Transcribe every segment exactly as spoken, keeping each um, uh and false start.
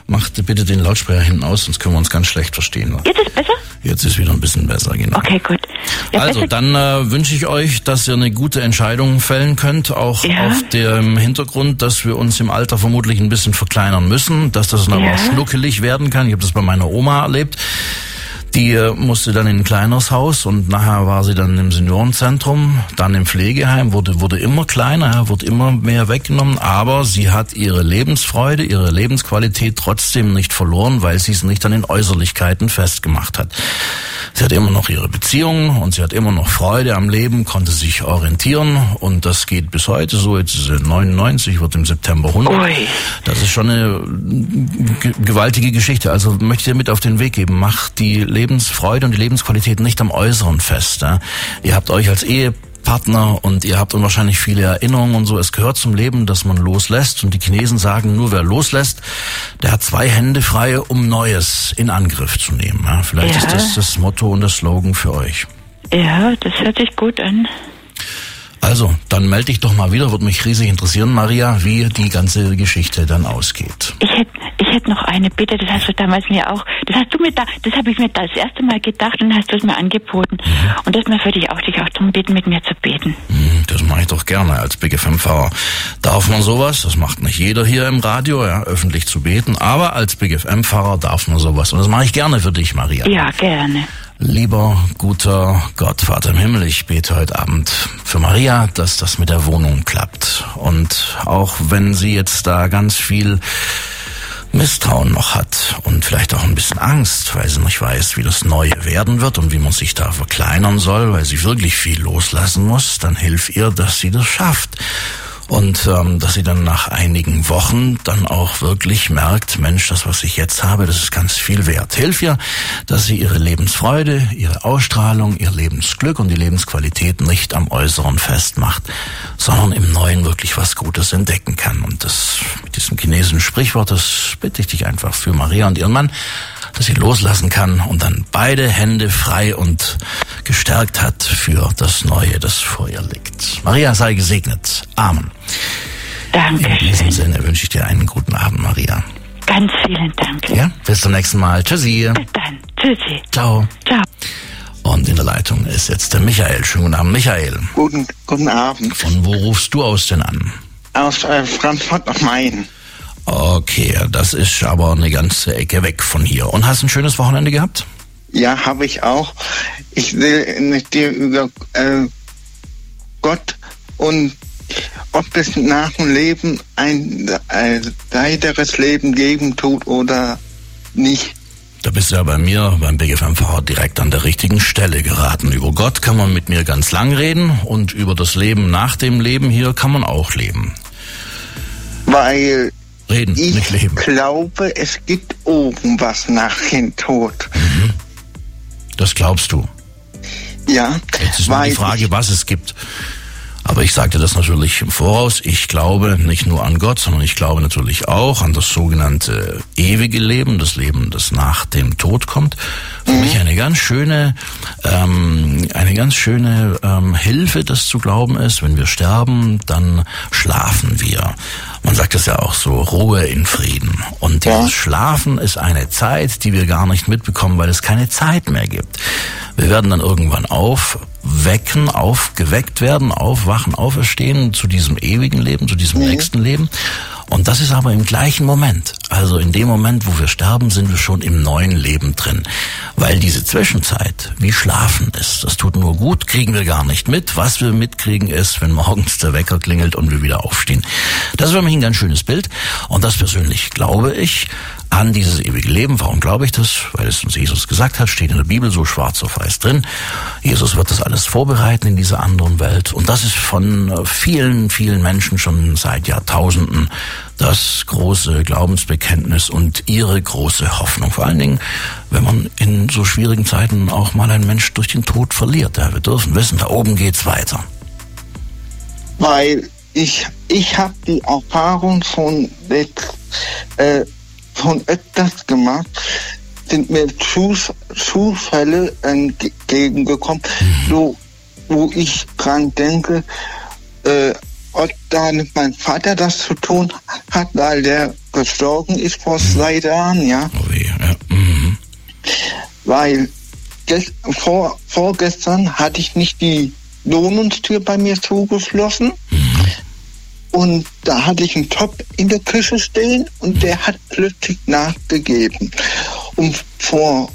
Macht bitte den Lautsprecher hinten aus, sonst können wir uns ganz schlecht verstehen. Jetzt ist besser? Jetzt ist wieder ein bisschen besser, genau. Okay, gut. Ja, also, besser. dann äh, wünsche ich euch, dass ihr eine gute Entscheidung fällen könnt, auch ja. auf dem Hintergrund, dass wir uns im Alter vermutlich ein bisschen verkleinern müssen, dass das dann ja. aber auch schnuckelig werden kann. Ich habe das bei meiner Oma erlebt. Die äh, musste dann in ein kleineres Haus und nachher war sie dann im Seniorenzentrum, dann im Pflegeheim, wurde wurde immer kleiner, wurde immer mehr weggenommen, aber sie hat ihre Lebensfreude, ihre Lebensqualität trotzdem nicht verloren, weil sie es nicht an den Äußerlichkeiten festgemacht hat. Sie hat immer noch ihre Beziehung und sie hat immer noch Freude am Leben, konnte sich orientieren und das geht bis heute so. Jetzt ist sie neunundneunzig, wird im September hundert. Ui. Das ist schon eine g- gewaltige Geschichte. Also möchte ich dir mit auf den Weg geben, mach die Lebensfreude und die Lebensqualität nicht am Äußeren fest. Ja? Ihr habt euch als Ehepartner und ihr habt unwahrscheinlich viele Erinnerungen und so. Es gehört zum Leben, dass man loslässt und die Chinesen sagen, nur wer loslässt, der hat zwei Hände frei, um Neues in Angriff zu nehmen. Ja? Vielleicht ja. ist das das Motto und das Slogan für euch. Ja, das hört sich gut an. Also, dann melde dich doch mal wieder, würde mich riesig interessieren, Maria, wie die ganze Geschichte dann ausgeht. Ich hätte ich hätte noch eine Bitte, das hast du damals mir auch, das hast du mir da, das habe ich mir das erste Mal gedacht und hast du es mir angeboten. Mhm. Und das mal würde ich auch dich auch darum bitten, mit mir zu beten. Mhm, das mache ich doch gerne als Big F M-Pfarrer. Darf man sowas? Das macht nicht jeder hier im Radio, ja, öffentlich zu beten, aber als Big F M-Pfarrer darf man sowas. Und das mache ich gerne für dich, Maria. Ja, gerne. Lieber, guter Gott, Vater im Himmel, ich bete heute Abend für Maria, dass das mit der Wohnung klappt. Und auch wenn sie jetzt da ganz viel Misstrauen noch hat und vielleicht auch ein bisschen Angst, weil sie nicht weiß, wie das Neue werden wird und wie man sich da verkleinern soll, weil sie wirklich viel loslassen muss, dann hilf ihr, dass sie das schafft. Und ähm, dass sie dann nach einigen Wochen dann auch wirklich merkt, Mensch, das, was ich jetzt habe, das ist ganz viel wert. Hilf ihr, dass sie ihre Lebensfreude, ihre Ausstrahlung, ihr Lebensglück und die Lebensqualität nicht am Äußeren festmacht, sondern im Neuen wirklich was Gutes entdecken kann. Und das mit diesem chinesischen Sprichwort, das bitte ich dich einfach für Maria und ihren Mann, dass sie loslassen kann und dann beide Hände frei und gestärkt hat für das Neue, das vor ihr liegt. Maria, sei gesegnet. Amen. Danke. In diesem Sinne wünsche ich dir einen guten Abend, Maria. Ganz vielen Dank. Ja, bis zum nächsten Mal. Tschüssi. Bis dann. Tschüssi. Ciao. Ciao. Und in der Leitung ist jetzt der Michael. Schönen guten Abend, Michael. Guten, guten Abend. Von wo rufst du aus denn an? Aus äh, Frankfurt am Main. Okay, das ist aber eine ganze Ecke weg von hier. Und hast ein schönes Wochenende gehabt? Ja, habe ich auch. Ich will mit dir über äh, Gott und ob es nach dem Leben ein, ein weiteres Leben geben tut oder nicht. Da bist du ja bei mir, beim B G F M-Pfarrer, direkt an der richtigen Stelle geraten. Über Gott kann man mit mir ganz lang reden und über das Leben nach dem Leben hier kann man auch leben. Weil Reden, ich nicht leben. glaube, es gibt oben was nach dem Tod. Mhm. Das glaubst du? Ja. Jetzt ist nur die Frage, was es gibt. Aber ich sagte das natürlich im Voraus. Ich glaube nicht nur an Gott, sondern ich glaube natürlich auch an das sogenannte ewige Leben, das Leben, das nach dem Tod kommt. Für mhm. mich eine ganz schöne, ähm, eine ganz schöne ähm, Hilfe, das zu glauben ist. Wenn wir sterben, dann schlafen wir. Man sagt es ja auch so, Ruhe in Frieden. Und dieses ja. Schlafen ist eine Zeit, die wir gar nicht mitbekommen, weil es keine Zeit mehr gibt. Wir werden dann irgendwann aufwecken, aufgeweckt werden, aufwachen, auferstehen zu diesem ewigen Leben, zu diesem mhm. nächsten Leben. Und das ist aber im gleichen Moment. Also in dem Moment, wo wir sterben, sind wir schon im neuen Leben drin. Weil diese Zwischenzeit wie Schlafen ist. Das tut nur gut, kriegen wir gar nicht mit. Was wir mitkriegen ist, wenn morgens der Wecker klingelt und wir wieder aufstehen. Das ist für mich ein ganz schönes Bild. Und das persönlich glaube ich an dieses ewige Leben. Warum glaube ich das? Weil es uns Jesus gesagt hat, steht in der Bibel so schwarz auf weiß drin. Jesus wird das alles vorbereiten in dieser anderen Welt. Und das ist von vielen, vielen Menschen schon seit Jahrtausenden das große Glaubensbekenntnis und ihre große Hoffnung. Vor allen Dingen, wenn man in so schwierigen Zeiten auch mal einen Mensch durch den Tod verliert. Ja, wir dürfen wissen, da oben geht's weiter. Weil ich, ich habe die Erfahrung von äh, von öfters gemacht, sind mir Zus- Zufälle entgegengekommen, mhm. so, wo ich dran denke, äh, ob da mit meinem Vater das zu tun hat, weil der gestorben ist vor zwei Jahren, ja. Oh je, ja. Mhm. Weil ges- vor, vorgestern hatte ich nicht die Wohnungstür bei mir zugeschlossen. Mhm. Und da hatte ich einen Topf in der Küche stehen und der hat plötzlich nachgegeben. Und vor,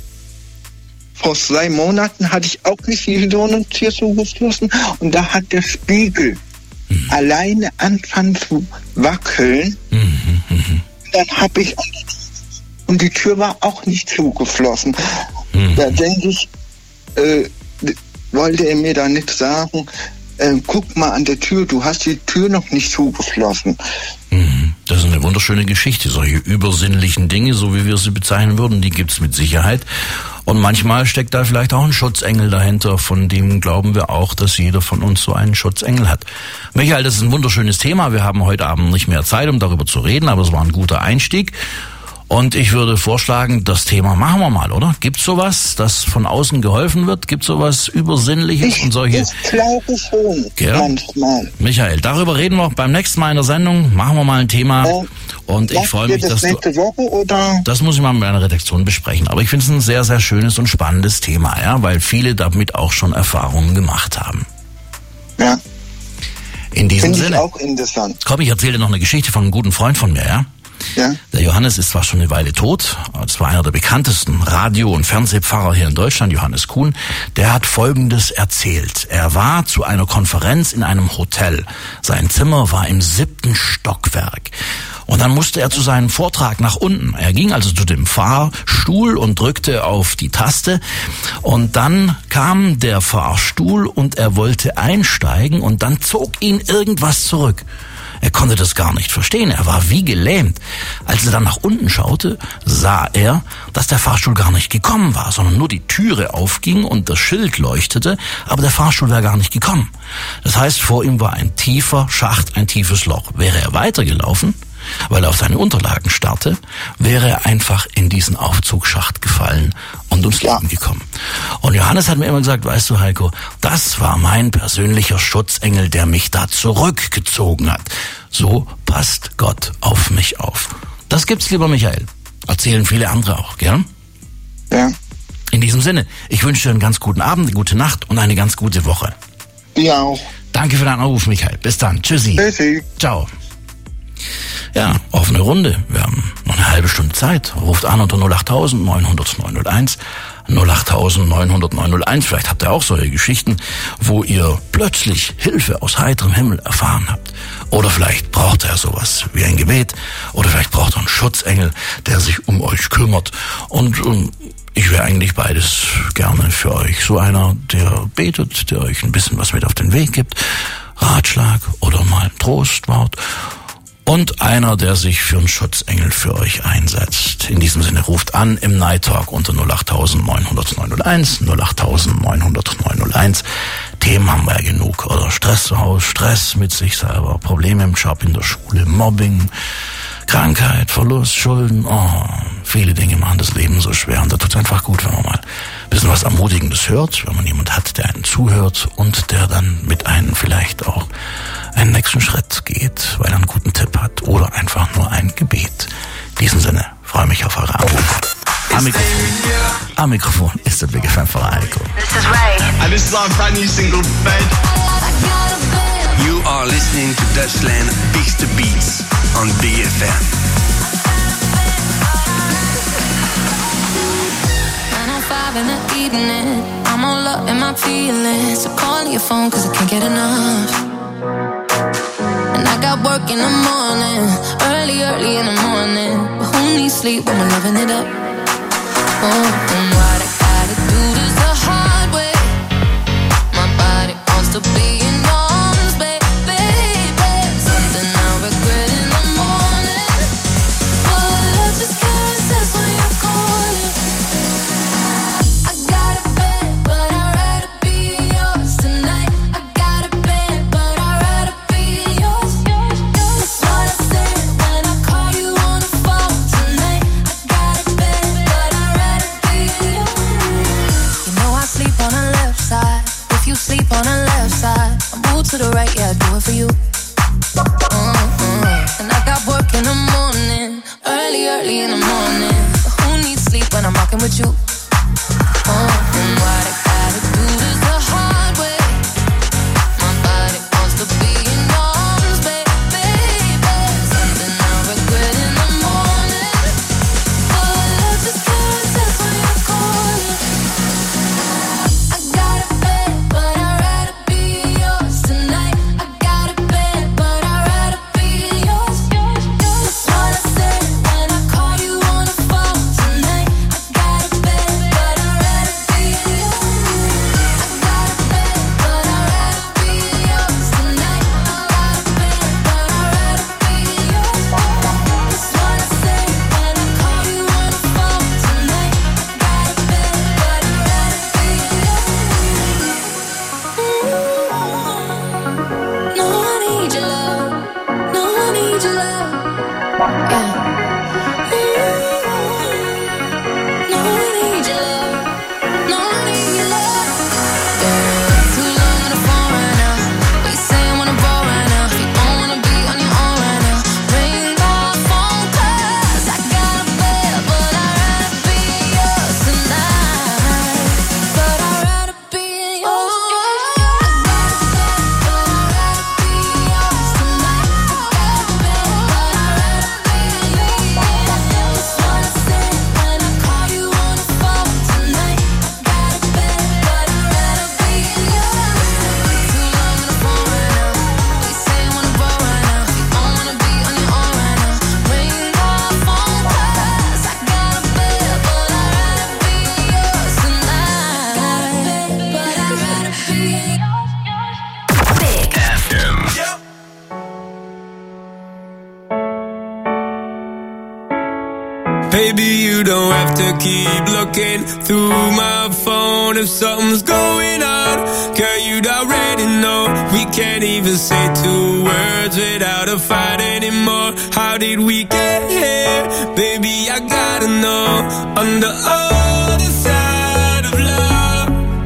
vor zwei Monaten hatte ich auch nicht die Wohnungstür zugeschlossen und da hat der Spiegel mhm. alleine angefangen zu wackeln. Mhm. Mhm. Dann habe ich und die Tür war auch nicht zugeschlossen. Mhm. Da denke ich, äh, wollte er mir da nicht sagen, äh, guck mal an der Tür, du hast die Tür noch nicht zugeschlossen. Mhm. Das ist eine wunderschöne Geschichte. Solche übersinnlichen Dinge, so wie wir sie bezeichnen würden, die gibt's mit Sicherheit. Und manchmal steckt da vielleicht auch ein Schutzengel dahinter, von dem glauben wir auch, dass jeder von uns so einen Schutzengel hat. Michael, das ist ein wunderschönes Thema. Wir haben heute Abend nicht mehr Zeit, um darüber zu reden, aber es war ein guter Einstieg. Und ich würde vorschlagen, das Thema machen wir mal, oder? Gibt's sowas, das von außen geholfen wird? Gibt's sowas Übersinnliches Ich, und solche? ich glaube schon, Gell? manchmal. Michael, darüber reden wir beim nächsten Mal in der Sendung. Machen wir mal ein Thema. Äh, Und ich Macht freue ihr mich, das dass du... nächste Woche oder? Das muss ich mal mit meiner Redaktion besprechen. Aber ich finde es ein sehr, sehr schönes und spannendes Thema, ja, weil viele damit auch schon Erfahrungen gemacht haben. Ja, In diesem finde ich Sinne. auch interessant. Komm, ich erzähle dir noch eine Geschichte von einem guten Freund von mir, ja? Ja, Der Johannes ist zwar schon eine Weile tot, aber es war einer der bekanntesten Radio- und Fernsehpfarrer hier in Deutschland, Johannes Kuhn. Der hat Folgendes erzählt. Er war zu einer Konferenz in einem Hotel. Sein Zimmer war im siebten Stockwerk. Und dann musste er zu seinem Vortrag nach unten. Er ging also zu dem Fahrstuhl und drückte auf die Taste. Und dann kam der Fahrstuhl und er wollte einsteigen und dann zog ihn irgendwas zurück. Er konnte das gar nicht verstehen. Er war wie gelähmt. Als er dann nach unten schaute, sah er, dass der Fahrstuhl gar nicht gekommen war, sondern nur die Türe aufging und das Schild leuchtete, aber der Fahrstuhl wäre gar nicht gekommen. Das heißt, vor ihm war ein tiefer Schacht, ein tiefes Loch. Wäre er weitergelaufen, weil er auf seine Unterlagen starrte, wäre er einfach in diesen Aufzugsschacht gefallen und ums Leben gekommen. Und Johannes hat mir immer gesagt, weißt du, Heiko, das war mein persönlicher Schutzengel, der mich da zurückgezogen hat. So passt Gott auf mich auf. Das gibt's, lieber Michael. Erzählen viele andere auch, gell? ja. In diesem Sinne, ich wünsche dir einen ganz guten Abend, eine gute Nacht und eine ganz gute Woche. Die auch. Danke für deinen Anruf, Michael. Bis dann. Tschüssi. Tschüssi. Ciao. Ja, offene Runde. Wir haben noch eine halbe Stunde Zeit. Ruft an unter null acht neun null null neun null eins. null acht neun null null neun null eins. Vielleicht habt ihr auch solche Geschichten, wo ihr plötzlich Hilfe aus heiterem Himmel erfahren habt. Oder vielleicht braucht er sowas wie ein Gebet. Oder vielleicht braucht er einen Schutzengel, der sich um euch kümmert. Und, und ich wäre eigentlich beides gerne für euch. So einer, der betet, der euch ein bisschen was mit auf den Weg gibt. Ratschlag oder mal ein Trostwort. Und einer, der sich für einen Schutzengel für euch einsetzt. In diesem Sinne, ruft an im Night Talk unter null acht neun null null neun null eins, null acht neun null null neun null eins. Themen haben wir ja genug. Oder Stress zu Hause, Stress mit sich selber, Probleme im Job, in der Schule, Mobbing, Krankheit, Verlust, Schulden. Oh, viele Dinge machen das Leben so schwer. Und da tut es einfach gut, wenn man mal ein bisschen was Ermutigendes hört, wenn man jemand hat, der einen zuhört und der dann mit einem vielleicht auch einen nächsten Schritt geht, weil er einen guten Tipp hat oder einfach nur ein Gebet. In diesem Sinne, freue mich auf eure Anrufe. Am Mikrofon, am Mikrofon ist der Big F M for Heiko. This is Ray. And this is our brand new single, Bed. You are listening to Dutchland Bigste Beats on Big F M. nine oh five in the evening, I'm all up in my feelings. So call your phone cause I can't get enough. And I got work in the morning, early, early in the morning. But who needs sleep when we're loving it up? Oh, and what I gotta do this the hard way. My body wants to be in arms, baby, baby. Something I regret in the morning. Oh, love just carousels when you're calling. I got a bed, but I'd rather be yours tonight. I got a bed, but I'd rather be yours. That's what I said when I call you on the phone tonight. I got a bed, but I'd rather be yours. rocking with you. Oh, and what I gotta do is the hard way. My body wants to be in arms, baby. Something I regret in the morning. Oh, I love this process when you're calling. I got a bed, but I'd rather be yours tonight. I got a bed, but I'd rather be yours. That's what I said when I call you on the phone tonight. I got a bed, but I'd rather be yours. I got a bed, but I'd rather be yours tonight. I got a bed, but I'd rather be yours. That's what I said when I call you on the phone tonight. I got a bed, but I'd rather be yours. No, I need your love. No, I need your love. Yeah. No, I need your love. No, I need your love. Yeah. Too long on the phone right now. We saying wanna ball right now. You don't wanna be on your own right now. Ring my phone 'cause I got a bed, but I'd rather be yours tonight. But I'd rather be yours. I got a bed, but I'd rather be yours tonight. I got a bed, but I'd rather be yours. That's what I said when I call you on the phone tonight. I got a bed, but I'd rather be yours. Too long on the phone right now. We say wanna ball right now. You don't wanna be on your own right now. Ring my phone 'cause I got a bed, but I'd rather be yours tonight. Got a bed, but I'd rather be yours. Big F M. Baby, you don't have to keep looking through my phone if something's going on. Girl, you'd already know. We can't even say two words without a fight anymore. How did we get here? Baby, I gotta know. On the other side of love,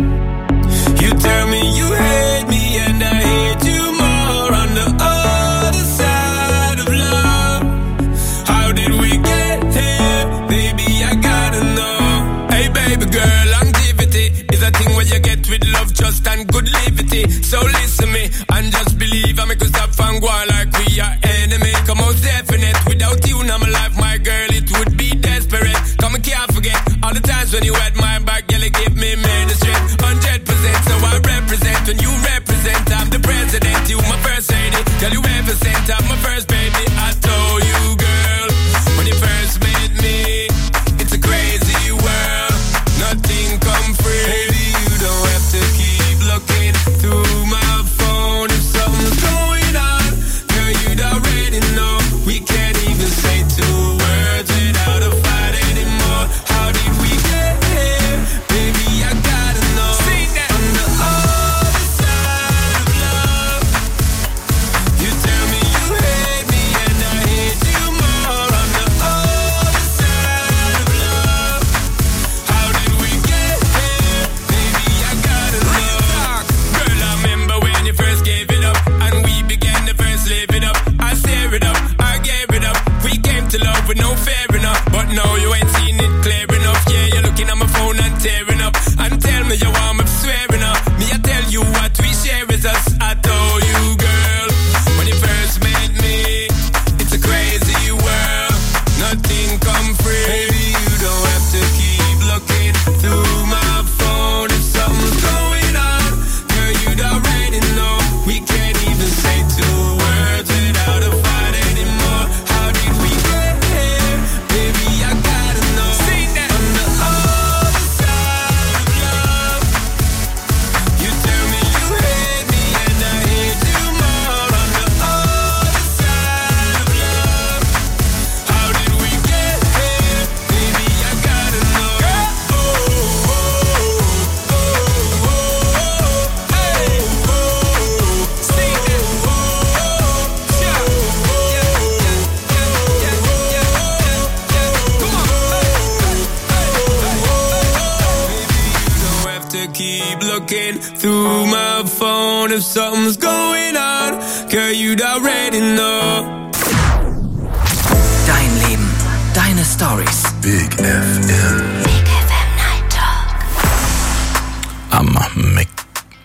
you tell me you hate me and I hate you more. On the other side of love, how did we get here? Baby, I gotta know. Hey, baby girl, longevity is a thing where you get with love, trust and good liberty. So listen me and just believe I make us stop and go on like we are enemy. Come out definite, without you in my life, my girl, it would be desperate. Come and can't forget all the times when you had my back, girl, you give me many strength. Hundred percent, so I represent when you represent. I'm the president, you my first lady. Girl, you represent, I'm my first baby. I told you, girl, when you first met me, it's a crazy world. Nothing come free. Baby, you don't have to keep looking through my phone if something's going on. Girl, you'd already know. We can't even say two words without a fight anymore. How did we get here? Baby, I gotta know. On the other side of love, you tell me you hate me and I hate you more. On the other side of love, how did we get here? Baby, I gotta know. Girl, I remember when you first gave it up and we began to first live it up. I tear it up, I gave it up. We came to love with no fair enough, but now you ain't seen it clear enough. Yeah, you're looking at my phone and tearing up and tell me you want me swearing up. Me, I tell you what we share is us. I told you, girl, when you first met me, it's a crazy world. Nothing come free. Baby, you don't have to keep looking through my phone if something's going on. Girl, you'd already know. We can't even say two words without a fight anymore. How did we get here? Baby, I gotta know. On the other side of love, you tell me you hate me and I hate you more. On the other side of love, how did we get here? Baby, I gotta know. Oh, oh, oh, oh, hey, oh, see that, oh, yeah, yeah, yeah, yeah, come on, baby, you don't have to keep looking through my phone if something's going on. Girl, you'd already know. Dein Leben, deine Stories. Big F M.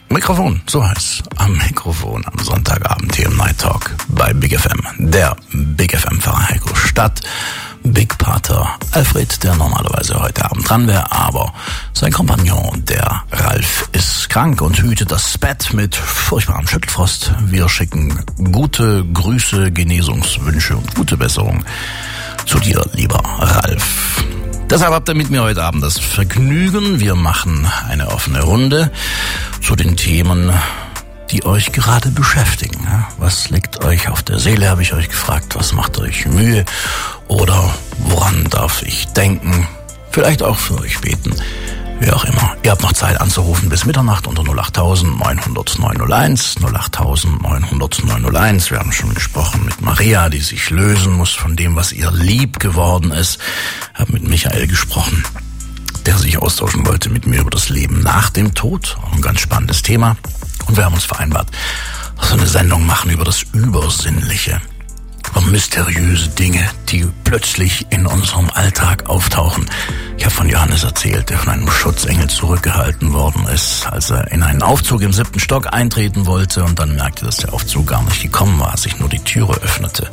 Mikrofon, so heißt am Mikrofon am Sonntagabend hier im Night Talk bei Big F M. Der Big F M-Pfarrer Heiko Stadt, Big Pater Alfred, der normalerweise heute Abend dran wäre, aber sein Kompagnon, der Ralf, ist krank und hütet das Bett mit furchtbarem Schüttelfrost. Wir schicken gute Grüße, Genesungswünsche und gute Besserung zu dir, lieber Ralf. Deshalb habt ihr mit mir heute Abend das Vergnügen. Wir machen eine offene Runde zu den Themen, die euch gerade beschäftigen. Was liegt euch auf der Seele, habe ich euch gefragt. Was macht euch Mühe? Oder woran darf ich denken? Vielleicht auch für euch beten. Wie auch immer. Ihr habt noch Zeit anzurufen bis Mitternacht unter null acht neunhundert neunhunderteins, null acht neunhundert neunhunderteins. Wir haben schon gesprochen mit Maria, die sich lösen muss von dem, was ihr lieb geworden ist. Ich habe mit Michael gesprochen, der sich austauschen wollte mit mir über das Leben nach dem Tod. Auch ein ganz spannendes Thema. Und wir haben uns vereinbart, dass wir eine Sendung machen über das Übersinnliche. Über mysteriöse Dinge, die plötzlich in unserem Alltag auftauchen. Ich habe von Johannes erzählt, der von einem Schutzengel zurückgehalten worden ist, als er in einen Aufzug im siebten Stock eintreten wollte und dann merkte, dass der Aufzug gar nicht gekommen war, sich nur die Türe öffnete.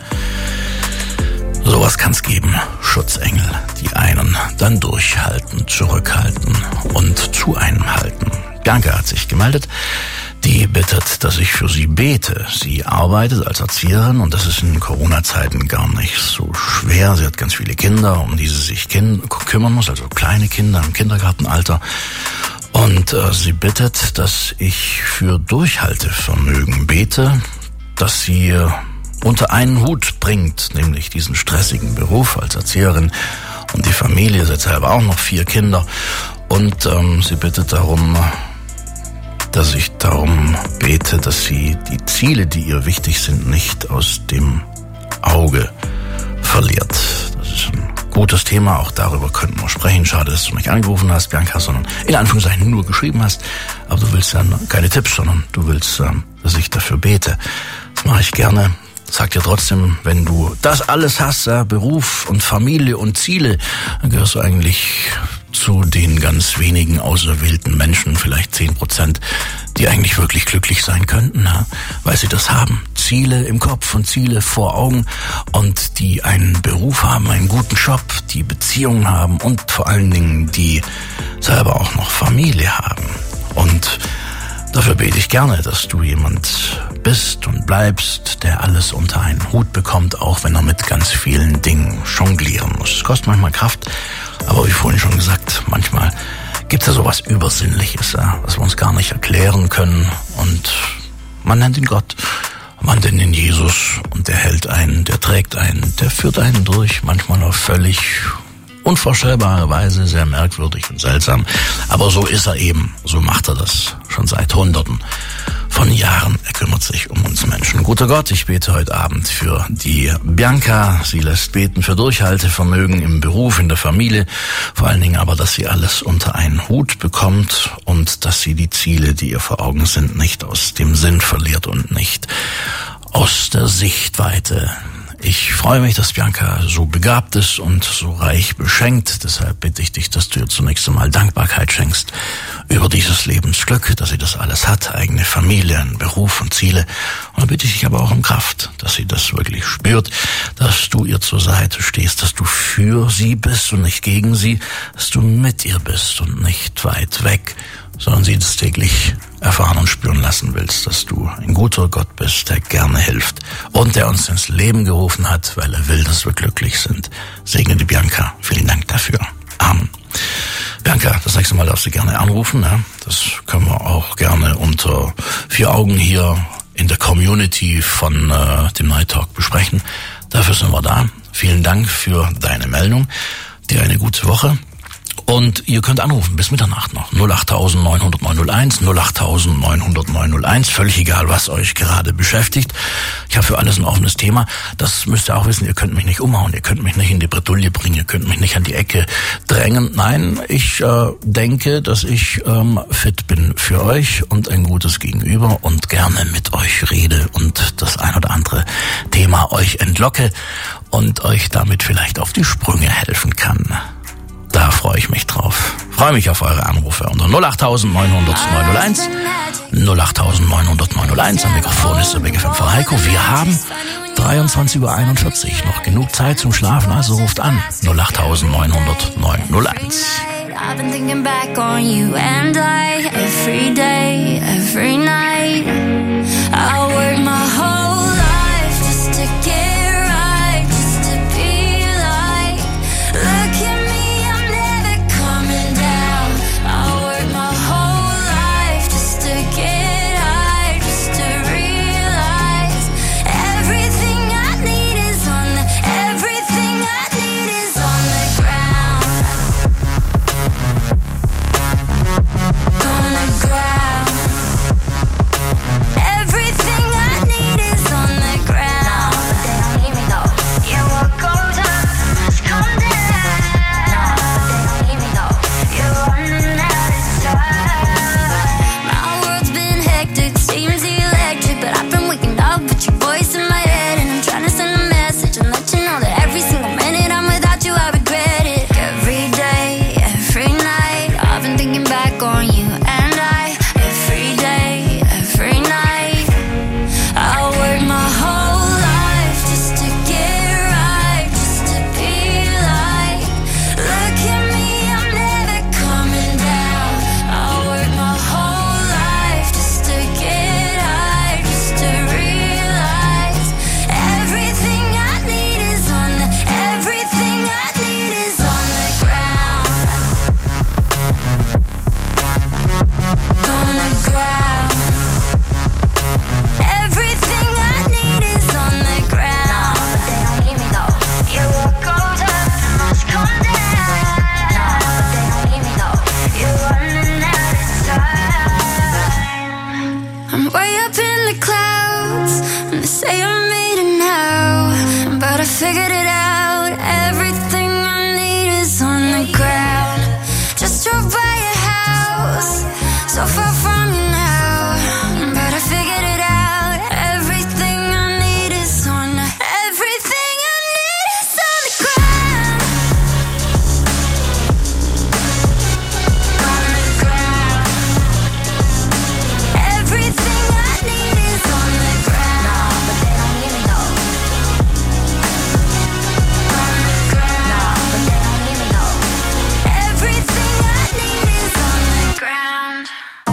Sowas kann's geben. Schutzengel, die einen dann durchhalten, zurückhalten und zu einem halten. Bianca hat sich gemeldet. Die bittet, dass ich für sie bete. Sie arbeitet als Erzieherin und das ist in Corona-Zeiten gar nicht so schwer. Sie hat ganz viele Kinder, um die sie sich kind- kümmern muss, also kleine Kinder im Kindergartenalter. Und äh, sie bittet, dass ich für Durchhaltevermögen bete, dass sie äh, unter einen Hut bringt, nämlich diesen stressigen Beruf als Erzieherin und die Familie. Sie hat selber auch noch vier Kinder. Und ähm, sie bittet darum, dass ich darum bete, dass sie die Ziele, die ihr wichtig sind, nicht aus dem Auge verliert. Das ist ein gutes Thema, auch darüber könnten wir sprechen. Schade, dass du nicht angerufen hast, Bianca, sondern in Anführungszeichen nur geschrieben hast. Aber du willst ja keine Tipps, sondern du willst, dass ich dafür bete. Das mache ich gerne. Sag dir trotzdem, wenn du das alles hast, ja, Beruf und Familie und Ziele, dann gehörst du eigentlich zu den ganz wenigen auserwählten Menschen, vielleicht zehn Prozent, die eigentlich wirklich glücklich sein könnten, ja, weil sie das haben. Ziele im Kopf und Ziele vor Augen und die einen Beruf haben, einen guten Job, die Beziehungen haben und vor allen Dingen die selber auch noch Familie haben. Und dafür bete ich gerne, dass du jemand bist und bleibst, der alles unter einen Hut bekommt, auch wenn er mit ganz vielen Dingen jonglieren muss. Es kostet manchmal Kraft, aber wie vorhin schon gesagt, manchmal gibt es ja sowas Übersinnliches, ja, was wir uns gar nicht erklären können. Und man nennt ihn Gott, man nennt ihn Jesus und der hält einen, der trägt einen, der führt einen durch, manchmal auf völlig unvorstellbare Weise, sehr merkwürdig und seltsam. Aber so ist er eben, so macht er das schon seit Hunderten von Jahren. Er kümmert sich um uns Menschen. Guter Gott, ich bete heute Abend für die Bianca. Sie lässt beten für Durchhaltevermögen im Beruf, in der Familie. Vor allen Dingen aber, dass sie alles unter einen Hut bekommt und dass sie die Ziele, die ihr vor Augen sind, nicht aus dem Sinn verliert und nicht aus der Sichtweite. Ich freue mich, dass Bianca so begabt ist und so reich beschenkt. Deshalb bitte ich dich, dass du ihr zunächst einmal Dankbarkeit schenkst über dieses Lebensglück, dass sie das alles hat, eigene Familie, einen Beruf und Ziele. Und dann bitte ich dich aber auch um Kraft, dass sie das wirklich spürt, dass du ihr zur Seite stehst, dass du für sie bist und nicht gegen sie, dass du mit ihr bist und nicht weit weg, sondern sie das täglich erfahren und spüren lassen willst, dass du ein guter Gott bist, der gerne hilft und der uns ins Leben gerufen hat, weil er will, dass wir glücklich sind. Segne die Bianca. Vielen Dank dafür. Amen. Bianca, das nächste Mal darfst du gerne anrufen. Ne? Das können wir auch gerne unter vier Augen hier in der Community von äh, dem Night Talk besprechen. Dafür sind wir da. Vielen Dank für deine Meldung. Dir eine gute Woche. Und ihr könnt anrufen bis Mitternacht noch. null acht neunhundert neunhunderteins, null acht neunhundert neunhunderteins. Völlig egal, was euch gerade beschäftigt. Ich habe für alles ein offenes Thema. Das müsst ihr auch wissen. Ihr könnt mich nicht umhauen. Ihr könnt mich nicht in die Bredouille bringen. Ihr könnt mich nicht an die Ecke drängen. Nein, ich äh, denke, dass ich ähm, fit bin für euch und ein gutes Gegenüber und gerne mit euch rede und das ein oder andere Thema euch entlocke und euch damit vielleicht auf die Sprünge helfen kann. Da freue ich mich drauf. Freue mich auf eure Anrufe unter null acht neun null null neun null eins. null acht neun null null neun null eins. Am Mikrofon ist der Big F M für Heiko. Wir haben dreiundzwanzig Uhr einundvierzig. Noch genug Zeit zum Schlafen, also ruft an. null acht neun null null neun null eins. I've been thinking back on you and I, every day, every night. I work my whole life just to get right, just to be like. Look at me, I'm never coming down. I work my whole life just to get high, just to realize everything I need is on the, everything I need is on the ground. On the ground. Everything I need is on the ground. But they don't need me though. You walk over, must come down. But they don't need me though. You're running out of time. My world's been hectic, seems electric, but I've been waking up with your voice in my head, and I'm trying to send a message and let you know that every single minute I'm without you, I regret it. Every day, every night, I've been thinking back on you and I. Every day, every night, I work my whole life just to get right, just to be like. Look at me, I'm never coming down. I work my whole life just to get high, just to realize everything I need is on the, everything I need is on the ground. On the ground. Everything I need is on the ground. But they don't need me though. You walk over, must come down. But they don't need me though. You're running out of time. I'm way up in the clouds, and they say I made it now, but I figured it out. Everything I need is on the ground. Just drove by your house, so far from you now, but I figured it out. Everything I need is on the, everything I need is on the ground. On the ground. Everything I need is on the ground. But they don't need me though. On the ground. But they don't need me though. Everything I need is on the ground.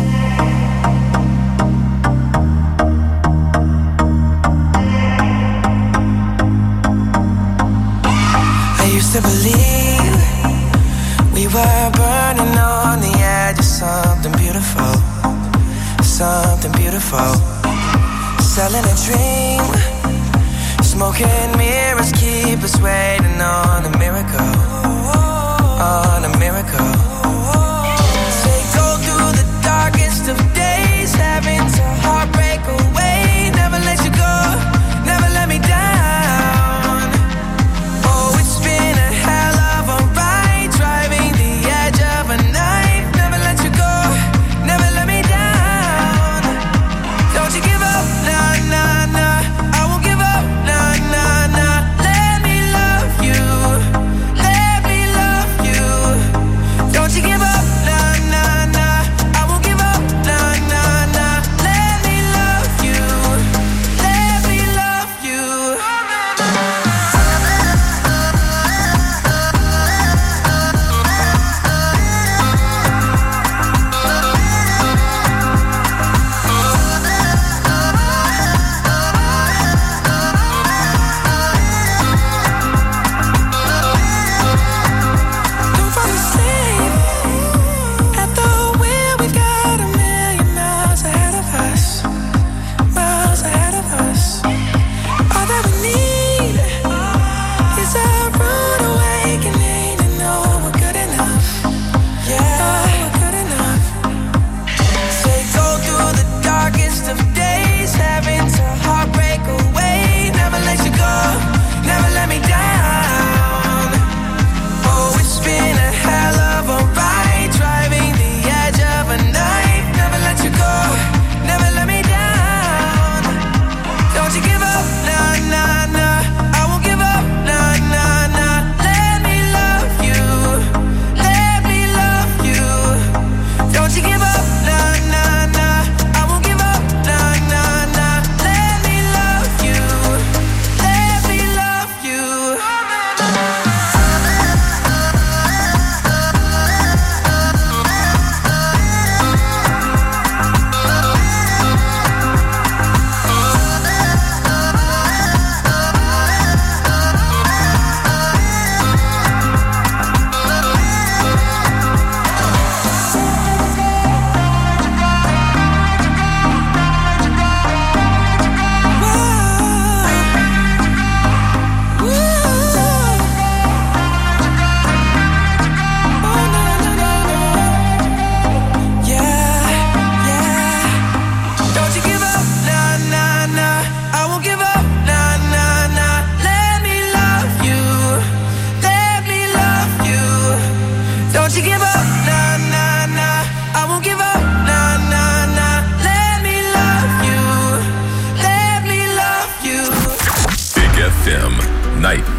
I used to believe we were burning on the edge of something beautiful, something beautiful. Selling a dream, smoking mirrors keep us waiting on a miracle, on a miracle. Say go through the darkest of days, having to heartbreak away. Never let you go, never let me down. Oh, it's been a hell of a ride, driving the edge of a knife. Never let you go, never let me down. Don't you give up, nah, nah, nah. I won't give up, nah, nah, nah. Let me love you, let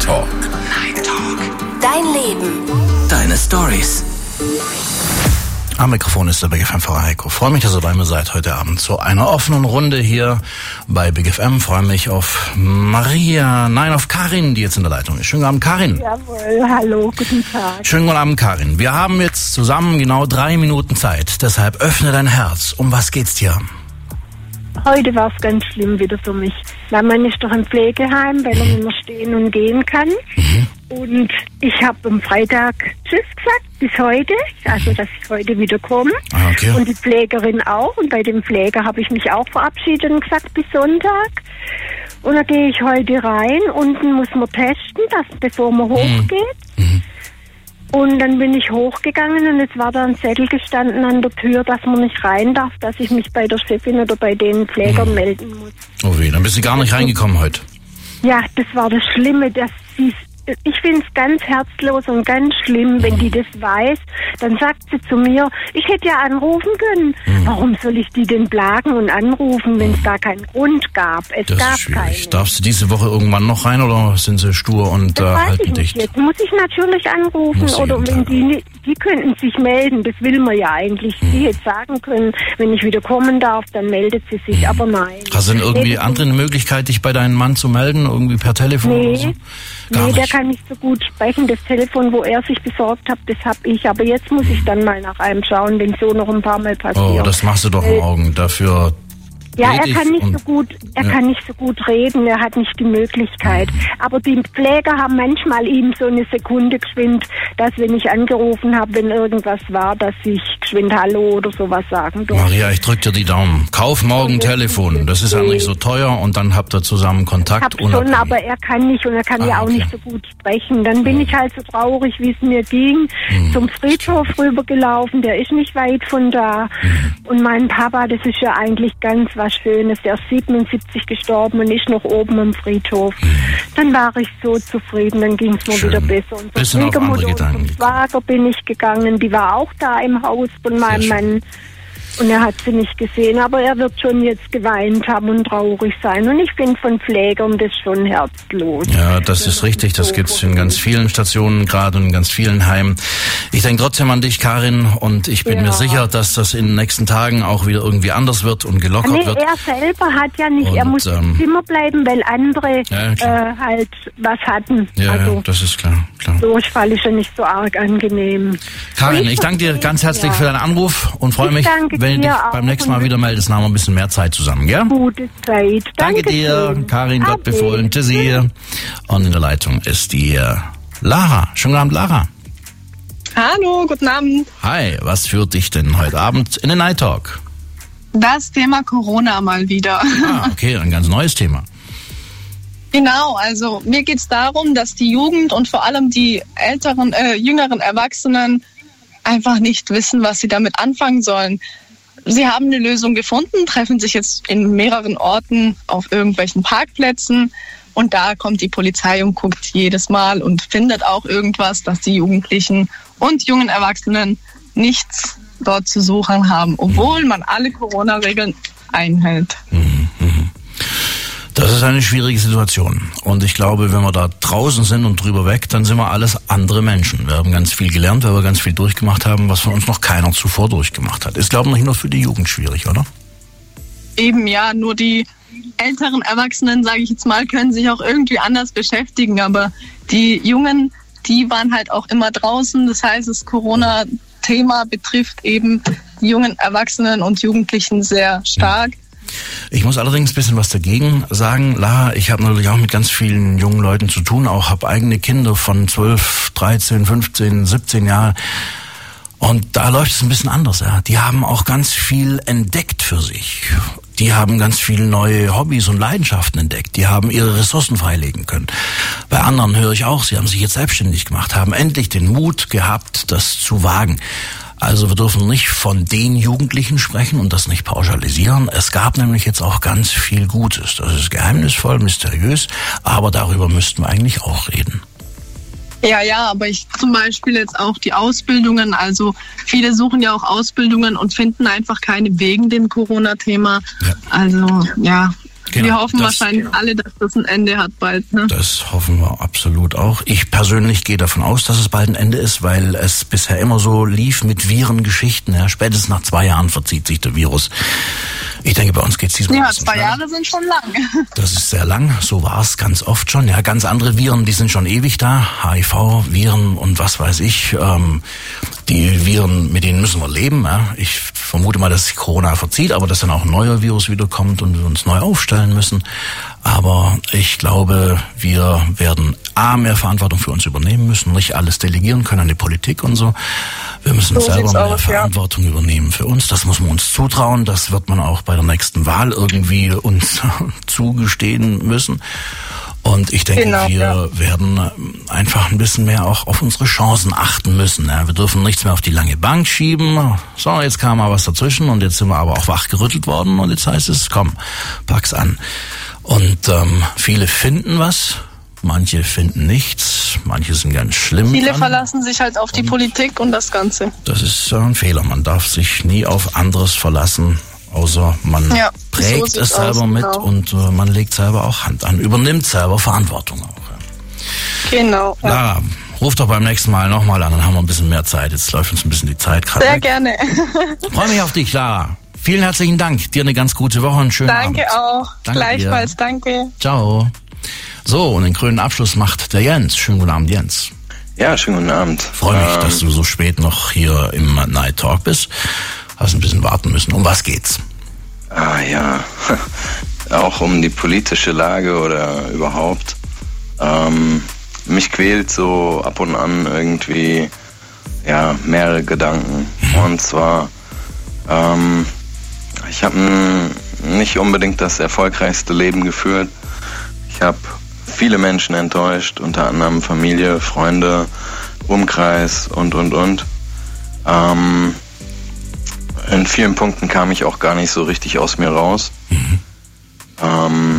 Talk. Night Talk. Dein Leben. Deine Stories. Am Mikrofon ist der Big F M-Fahrer Heiko. Freue mich, dass ihr bei mir seid heute Abend zu einer offenen Runde hier bei Big F M. Freue mich auf Maria, nein, auf Karin, die jetzt in der Leitung ist. Schönen guten Abend, Karin. Jawohl, hallo, guten Tag. Schönen guten Abend, Karin. Wir haben jetzt zusammen genau drei Minuten Zeit. Deshalb öffne dein Herz. Um was geht's dir? Heute war es ganz schlimm wieder für mich. Mein Mann ist doch im Pflegeheim, weil er nicht mehr stehen und gehen kann. Mhm. Und ich habe am Freitag Tschüss gesagt, bis heute, also dass ich heute wieder komme. Ah, okay. Und die Pflegerin auch. Und bei dem Pfleger habe ich mich auch verabschiedet und gesagt, bis Sonntag. Und da gehe ich heute rein. Unten muss man testen, dass, bevor man hochgeht. Mhm. Und dann bin ich hochgegangen und es war da ein Zettel gestanden an der Tür, dass man nicht rein darf, dass ich mich bei der Chefin oder bei den Pflegern mhm. melden muss. Oh weh, dann bist du gar nicht reingekommen heute. Ja, das war das Schlimme, dass sie ich finde es ganz herzlos und ganz schlimm, wenn die das weiß. Dann sagt sie zu mir, ich hätte ja anrufen können. Mhm. Warum soll ich die denn plagen und anrufen, wenn es da keinen Grund gab? Es das gab ist schwierig. keinen. Darfst du diese Woche irgendwann noch rein oder sind sie stur und das äh, weiß halten ich dicht? Jetzt muss ich natürlich anrufen oder wenn die, die könnten sich melden. Das will man ja eigentlich. Mhm. Die hätte sagen können, wenn ich wieder kommen darf, dann meldet sie sich. Mhm. Aber nein. Hast du denn irgendwie nee, andere Möglichkeit, dich bei deinem Mann zu melden? Irgendwie per Telefon nee. oder so? Gar nee, nicht. Der kann nicht so gut sprechen. Das Telefon, wo er sich besorgt hat, das habe ich. Aber jetzt muss ich dann mal nach einem schauen, wenn so noch ein paar Mal passiert. Oh, das machst du doch in Augen. Dafür Ja, er kann nicht so gut, er ja. kann nicht so gut reden, er hat nicht die Möglichkeit. Mhm. Aber die Pfleger haben manchmal ihm so eine Sekunde geschwind, dass wenn ich angerufen habe, wenn irgendwas war, dass ich geschwind Hallo oder sowas sagen durfte. Maria, ich drück dir die Daumen. Kauf morgen ein Telefon. Das ist ja nicht so teuer und dann habt ihr zusammen Kontakt. Ich hab schon, aber er kann nicht und er kann ah, ja auch okay. nicht so gut sprechen. Dann bin ich halt so traurig, wie es mir ging, mhm. zum Friedhof rübergelaufen, der ist nicht weit von da. Mhm. Und mein Papa, das ist ja eigentlich ganz was Schönes, der ist siebenundsiebzig gestorben und ist noch oben am Friedhof. Mhm. Dann war ich so zufrieden, dann ging es mir Schön. wieder besser. Und Bisschen auf andere Gedanken. Und zum Schwager bin ich gegangen, die war auch da im Haus von meinem Mann. Und er hat sie nicht gesehen, aber er wird schon jetzt geweint haben und traurig sein. Und ich finde von Pflegern das schon herzlos. Ja, das ist richtig. Das gibt's in ganz vielen Stationen gerade und in ganz vielen Heimen. Ich denke trotzdem an dich, Karin, und ich bin ja. mir sicher, dass das in den nächsten Tagen auch wieder irgendwie anders wird und gelockert nee, wird. Er selber hat ja nicht, und, er muss ähm, im Zimmer bleiben, weil andere ja, äh, halt was hatten. Ja, also, ja, das ist klar. klar. Durchfall ist ja nicht so arg angenehm. Karin, ich, ich danke dir ganz herzlich ja. für deinen Anruf und freue mich, wenn du dich beim nächsten Mal wieder meldest, haben wir ein bisschen mehr Zeit zusammen, gell? Gute Zeit. Danke, Danke dir, schön. Karin, Gott okay. befohlen. Tschüssi. Und in der Leitung ist die äh, Lara. Schönen guten Abend, Lara. Hallo, guten Abend. Hi, was führt dich denn heute Abend in den Night Talk? Das Thema Corona mal wieder. Ah, okay, ein ganz neues Thema. Genau, also mir geht es darum, dass die Jugend und vor allem die älteren, äh, jüngeren Erwachsenen einfach nicht wissen, was sie damit anfangen sollen. Sie haben eine Lösung gefunden, treffen sich jetzt in mehreren Orten auf irgendwelchen Parkplätzen und da kommt die Polizei und guckt jedes Mal und findet auch irgendwas, dass die Jugendlichen und jungen Erwachsenen nichts dort zu suchen haben, obwohl man alle Corona-Regeln einhält. Mhm. Das ist eine schwierige Situation. Und ich glaube, wenn wir da draußen sind und drüber weg, dann sind wir alles andere Menschen. Wir haben ganz viel gelernt, weil wir ganz viel durchgemacht haben, was von uns noch keiner zuvor durchgemacht hat. Ist, glaube ich, nicht nur für die Jugend schwierig, oder? Eben, ja. Nur die älteren Erwachsenen, sage ich jetzt mal, können sich auch irgendwie anders beschäftigen. Aber die Jungen, die waren halt auch immer draußen. Das heißt, das Corona-Thema betrifft eben die jungen Erwachsenen und Jugendlichen sehr stark. Ja. Ich muss allerdings ein bisschen was dagegen sagen. La, ich habe natürlich auch mit ganz vielen jungen Leuten zu tun, auch habe eigene Kinder von zwölf, dreizehn, fünfzehn, siebzehn Jahren. Und da läuft es ein bisschen anders. Ja. Die haben auch ganz viel entdeckt für sich. Die haben ganz viele neue Hobbys und Leidenschaften entdeckt. Die haben ihre Ressourcen freilegen können. Bei anderen höre ich auch, sie haben sich jetzt selbstständig gemacht, haben endlich den Mut gehabt, das zu wagen. Also wir dürfen nicht von den Jugendlichen sprechen und das nicht pauschalisieren. Es gab nämlich jetzt auch ganz viel Gutes. Das ist geheimnisvoll, mysteriös, aber darüber müssten wir eigentlich auch reden. Ja, ja, aber ich zum Beispiel jetzt auch die Ausbildungen, also viele suchen ja auch Ausbildungen und finden einfach keine wegen dem Corona-Thema. Ja. Also, ja. Genau, wir hoffen das, wahrscheinlich alle, dass das ein Ende hat bald. Ne? Das hoffen wir absolut auch. Ich persönlich gehe davon aus, dass es bald ein Ende ist, weil es bisher immer so lief mit Virengeschichten. Ja, spätestens nach zwei Jahren verzieht sich der Virus. Ich denke, bei uns geht es diesmal Ja, ein bisschen zwei schneller. Jahre sind schon lang. Das ist sehr lang, so war es ganz oft schon. Ja, ganz andere Viren, die sind schon ewig da. H I V-Viren und was weiß ich. Ähm, die Viren, mit denen müssen wir leben. Ja. Ich vermute mal, dass sich Corona verzieht, aber dass dann auch ein neuer Virus wiederkommt und wir uns neu aufstellen müssen. Aber ich glaube, wir werden A, mehr Verantwortung für uns übernehmen müssen, nicht alles delegieren können an die Politik und so. Wir müssen So selber sieht's mehr aus, ja. Verantwortung übernehmen für uns. Das muss man uns zutrauen. Das wird man auch bei der nächsten Wahl irgendwie uns zugestehen müssen. Und ich denke, Genau, wir ja. werden einfach ein bisschen mehr auch auf unsere Chancen achten müssen. Ja, wir dürfen nichts mehr auf die lange Bank schieben. So, jetzt kam mal was dazwischen und jetzt sind wir aber auch wachgerüttelt worden und jetzt heißt es, komm, pack's an. Und ähm, viele finden was, manche finden nichts, manche sind ganz schlimm. Viele dran. verlassen sich halt auf die Und Politik und das Ganze. Das ist äh, ein Fehler. Man darf sich nie auf anderes verlassen, außer man Ja, prägt so es sieht's selber aus, mit genau. und äh, man legt selber auch Hand an, übernimmt selber Verantwortung auch. Ja. Genau. Ja. Lara, ruf doch beim nächsten Mal nochmal an, dann haben wir ein bisschen mehr Zeit. Jetzt läuft uns ein bisschen die Zeit gerade Sehr weg. gerne. Freue mich auf dich, Lara. Vielen herzlichen Dank. Dir eine ganz gute Woche und einen schönen Danke Abend. auch. Danke Gleichfalls, dir. danke. Ciao. So, und den grünen Abschluss macht der Jens. Schönen guten Abend, Jens. Ja, schönen guten Abend. Freue mich, ähm, dass du so spät noch hier im Night Talk bist. Hast ein bisschen warten müssen. Um was geht's? Ah ja, auch um die politische Lage oder überhaupt. Ähm, mich quält so ab und an irgendwie ja mehrere Gedanken. Und zwar, ähm, ich habe nicht unbedingt das erfolgreichste Leben geführt. Ich habe viele Menschen enttäuscht, unter anderem Familie, Freunde, Umkreis und, und, und. Ähm, in vielen Punkten kam ich auch gar nicht so richtig aus mir raus. Mhm. Ähm,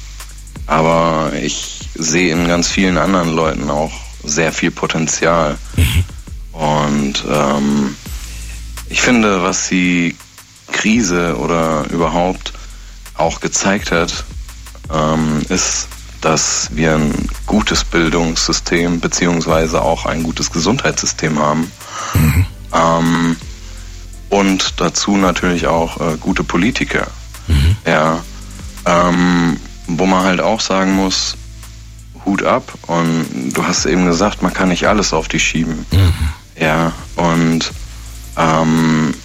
aber ich sehe in ganz vielen anderen Leuten auch sehr viel Potenzial. Mhm. Und ähm, ich finde, was die Krise oder überhaupt auch gezeigt hat, ähm, ist, dass wir ein gutes Bildungssystem beziehungsweise auch ein gutes Gesundheitssystem haben. Mhm. Ähm, und dazu natürlich auch äh, gute Politiker. Mhm. Ja, ähm, wo man halt auch sagen muss, Hut ab. Und du hast eben gesagt, man kann nicht alles auf die schieben. Mhm. Ja, und ähm,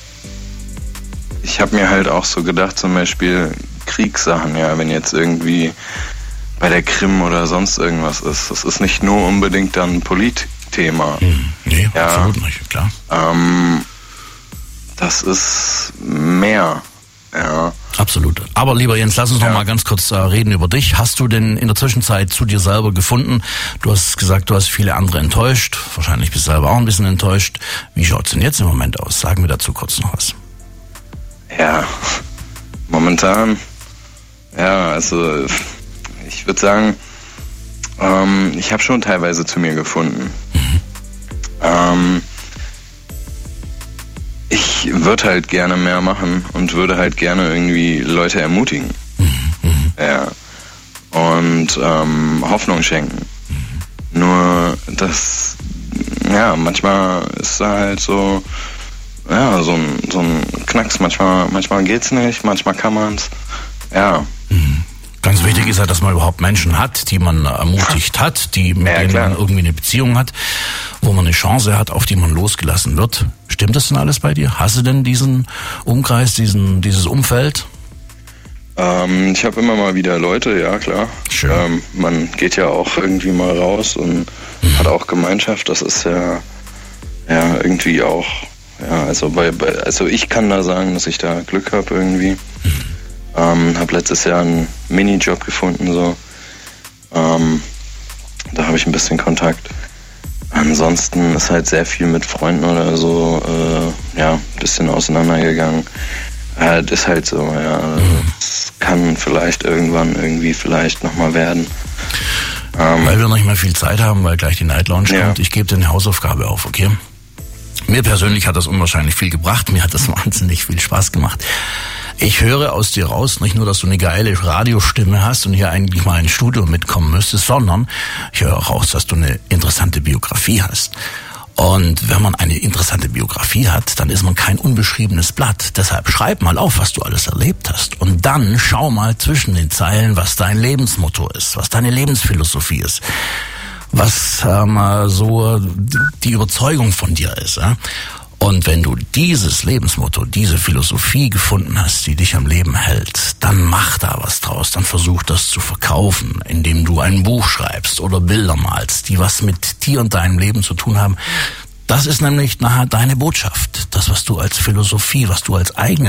ich habe mir halt auch so gedacht, zum Beispiel Kriegssachen, ja, wenn jetzt irgendwie bei der Krim oder sonst irgendwas ist, das ist nicht nur unbedingt dann ein Politthema. Mhm. Nee, ja, absolut nicht, klar. Ähm, das ist mehr, ja. Absolut. Aber lieber Jens, lass uns Ja. noch mal ganz kurz äh, reden über dich. Hast du denn in der Zwischenzeit zu dir selber gefunden? Du hast gesagt, du hast viele andere enttäuscht. Wahrscheinlich bist du selber auch ein bisschen enttäuscht. Wie schaut's denn jetzt im Moment aus? Sag mir dazu kurz noch was. Ja, momentan, ja, also ich würde sagen, ähm, ich habe schon teilweise zu mir gefunden. Mhm. Ähm, ich würde halt gerne mehr machen und würde halt gerne irgendwie Leute ermutigen. Mhm. Ja. Und ähm, Hoffnung schenken. Mhm. Nur das, ja, manchmal ist da halt so, ja, so ein, so ein Knacks. Manchmal, manchmal geht's nicht, manchmal kann man's. Ja. Mhm. Ganz wichtig ist ja, dass man überhaupt Menschen hat, die man ermutigt hat, die mit Ja, denen klar. man irgendwie eine Beziehung hat, wo man eine Chance hat, auf die man losgelassen wird. Stimmt das denn alles bei dir? Hast du denn diesen Umkreis, diesen, dieses Umfeld? Ähm, ich habe immer mal wieder Leute, ja klar. Schön. Ähm, man geht ja auch irgendwie mal raus und Mhm. hat auch Gemeinschaft. Das ist ja, ja irgendwie auch, ja, also bei, bei also ich kann da sagen, dass ich da Glück habe irgendwie. Mhm. Ähm, habe letztes Jahr einen Minijob gefunden, so. Ähm, da habe ich ein bisschen Kontakt. Ansonsten ist halt sehr viel mit Freunden oder so, äh, ja, ein bisschen auseinandergegangen. Ja, das ist halt so, ja. Es kann vielleicht irgendwann irgendwie vielleicht nochmal werden. Ähm, Weil wir noch nicht mehr viel Zeit haben, weil gleich die Night Lounge Ja. kommt. Ich gebe dir eine Hausaufgabe auf, okay? Mir persönlich hat das unwahrscheinlich viel gebracht. Mir hat das wahnsinnig viel Spaß gemacht. Ich höre aus dir raus, nicht nur, dass du eine geile Radiostimme hast und hier eigentlich mal ins Studio mitkommen müsstest, sondern ich höre auch raus, dass du eine interessante Biografie hast. Und wenn man eine interessante Biografie hat, dann ist man kein unbeschriebenes Blatt. Deshalb schreib mal auf, was du alles erlebt hast. Und dann schau mal zwischen den Zeilen, was dein Lebensmotto ist, was deine Lebensphilosophie ist, was ähm, so die Überzeugung von dir ist. Ja? Und wenn du dieses Lebensmotto, diese Philosophie gefunden hast, die dich am Leben hält, dann mach da was draus. Dann versuch das zu verkaufen, indem du ein Buch schreibst oder Bilder malst, die was mit dir und deinem Leben zu tun haben. Das ist nämlich nachher deine Botschaft. Das, was du als Philosophie, was du als eigene